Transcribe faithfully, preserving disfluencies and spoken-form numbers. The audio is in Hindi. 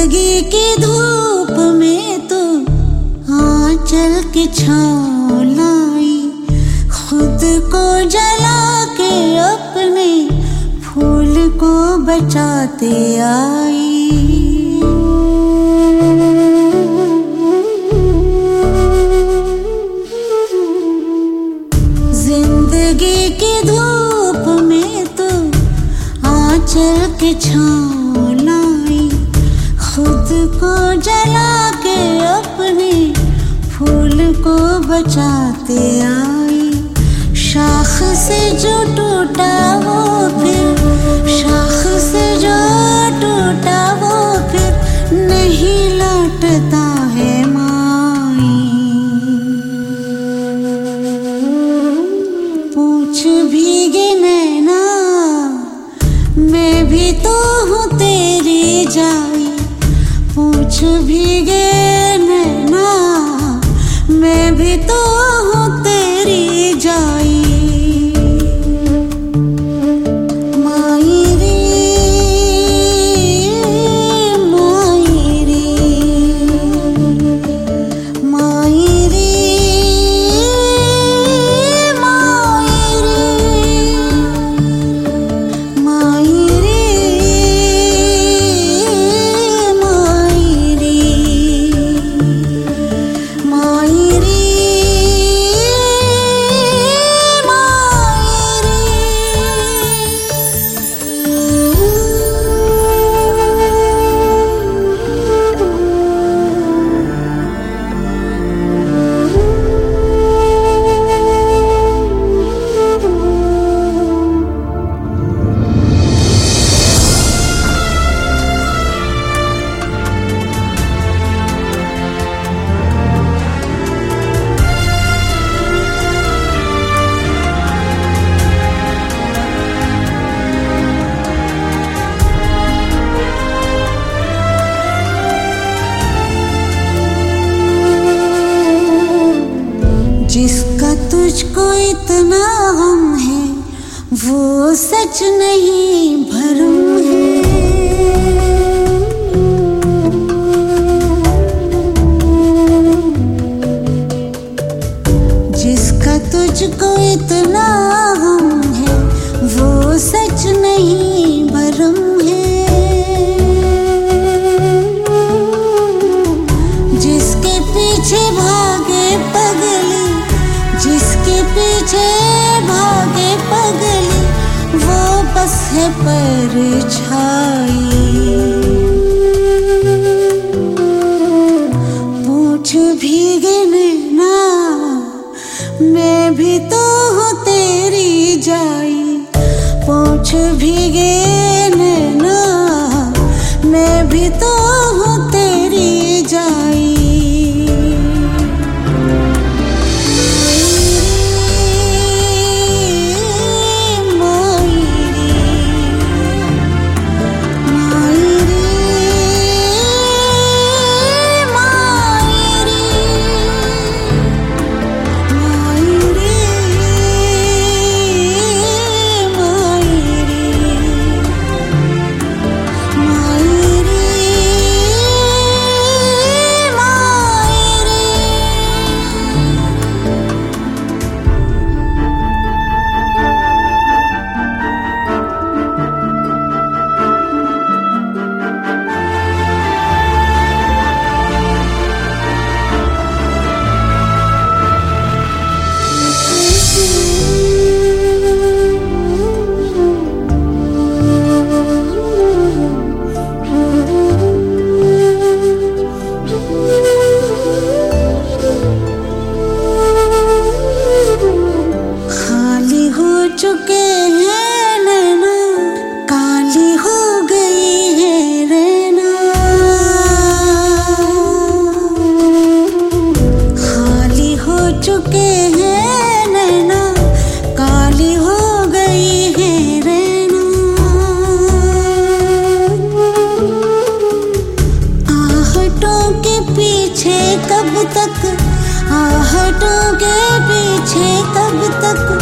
जिंदगी की धूप में तो आंचल की छाँव लाई, खुद को जला के अपने फूल को बचाते आई। जिंदगी की धूप में तो आंचल की छाँव लाई, खुद को जला के अपने फूल को बचाते आई। शाख से जो टूटा वो फिर, शाख से जो टूटा वो फिर नहीं लौटता है माई। पूछ भीगे नैना, मैं भी तो हूँ तेरी जाई। पूछ भीगे नैना, मैं भी तो हूँ तेरी जाई। माई रे माई रे माई रे माई रे माई जिसका तुझको इतना गम है वो सच नहीं भरम है। जिसका तुझको इतना गम है वो सच नहीं भरम है। जिसके पीछे भागे पगली, जिसके पीछे भागे पगली वो बस है परछाई। पूछ भीगे नैना, मैं भी तो हूँ तेरी जाई। पूछ भीगे नैना, मैं भी तो हूँ तेरी जाई। चुके हैं नैना, काली हो गई है रैना। खाली हो चुके हैं नैना, काली हो गई है रैना। आहटों के पीछे कब तक, आहटों के पीछे कब तक